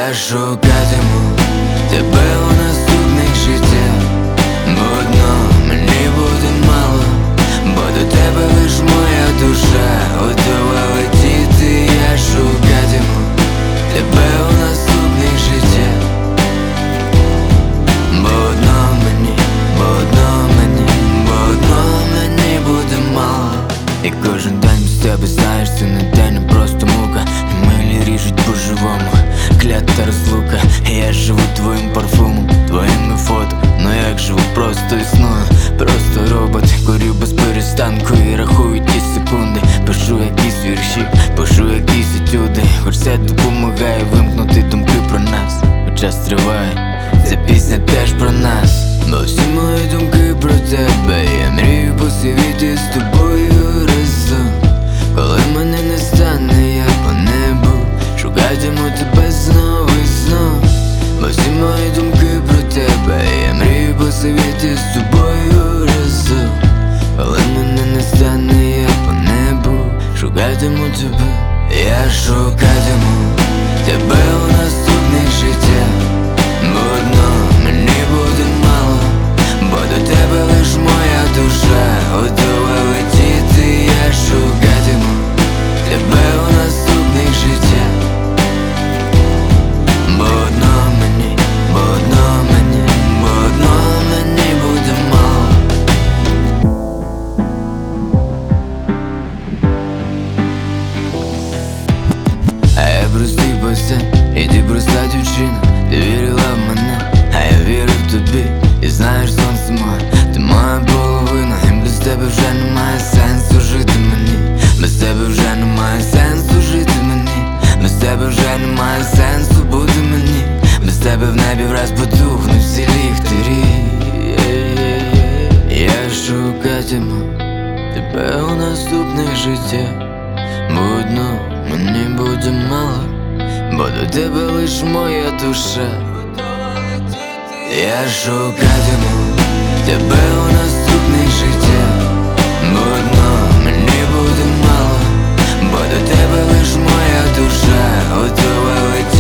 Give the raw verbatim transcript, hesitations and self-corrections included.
Я шукатиму тебе у наступних життях, бо одно мені буде мало, бо до тебе лиш моя душа готова летіти. Я шукатиму тебе у наступних життях, бо одно мені, бо одно мені, бо одно мені буде мало. І кожен день без тебе, знаєш, це не день, а просто мука. І милі ріжуть по-живому, клята розлука. Я живу твоїм парфумом, твоїми фото. Ну як живу, просто існую, просто робот. Курю без перестанку і рахую ті секунди. Пишу якісь вірші, пишу якісь етюди. Хоч це допомагає вимкнути думки про нас. Бо час триває, ця пісня теж про нас. Бо всі мої думки про тебе, я мрію посивіти з тобою разом. Коли мене не стане, я по небу шукатиму тебе знову і знов. Бо всі мої думки про тебе, я мрію посивіти з тобою разом. Коли мене не стане, я по небу шукатиму тебе. Я шукатиму тебе у наступних життях, бо одно мені буде мало, бо до тебе лиш моя душа готова летіти. Я шукатиму тебе у наступних життях, бо одно мені, бо одно мені, бо одно мені буде мало. А я простий пацан, і ти проста дівчина. Ти вірила в мене, а я вірив тобі. І знаєш, сонце моє, ти моя половина. І без тебе вже немає сенсу жити мені. Без тебе вже немає сенсу жити мені. Без тебе вже немає сенсу бути мені. Без тебе в небі враз потухнуть всі ліхтарі. Я шукатиму тебе у наступних життях, бо одно мені буде мало, бо до тебе лиш моя душа. Я шукатиму тебе у наступних життях, бо одно мені буде мало, бо до тебе лиш моя душа готова летіти.